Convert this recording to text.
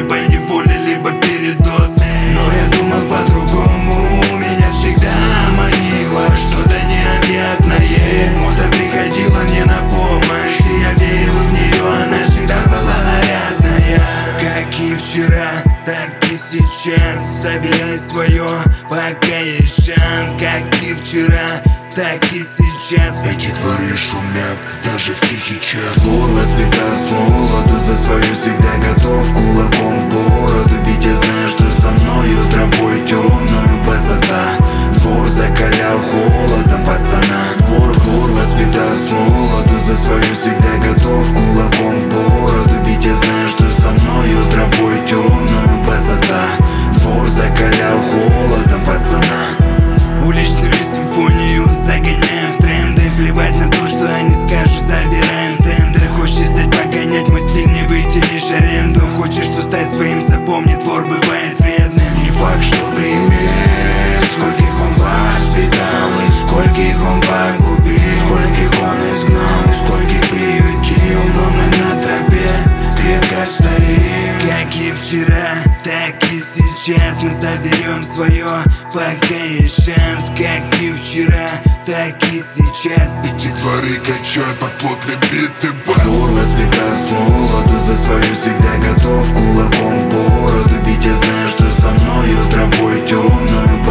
по неволе, либо передоз. Но я думал по-другому, меня всегда манило что-то необъятное. Муза приходила мне на помощь, и я верил в нее, она всегда была нарядная. Как и вчера, так и сейчас, собирай свое, пока есть шанс. Как и вчера, так и сейчас, эти дворы шумят даже в тихий час. Двор воспитал с молоду, за свою всегда готов кулаком в бороду бить. Я знаю, что со мною тропой темною высота. Двор закалял холодом пацана. Двор воспитал с молоду, за свою всегда готов кулаком в бороду бить. Я знаю, что со мною тропой темною высота. Двор закалял холодом пацана. Уличную симфонию загоняем в тренды. Плевать на то, что они скажут, забираем тендеры. Хочешь взять погонять мой стиль, не вытянешь аренду. Хочешь стать своим, запомни, двор бывает вредным. Не факт, что примет, скольких он воспитал и скольких он погубил, скольких он изгнал и скольких приютил. Но мы на тропе крепко стоим. Как и вчера, так и сейчас мы заберем свое, пока есть шанс. Как и вчера, так и сейчас. Эти дворы качают под плотный бит и бас. Двор воспитал с молоду, за свою всегда готов кулаком в бороду бить. Я знаю, что со мною тропой темною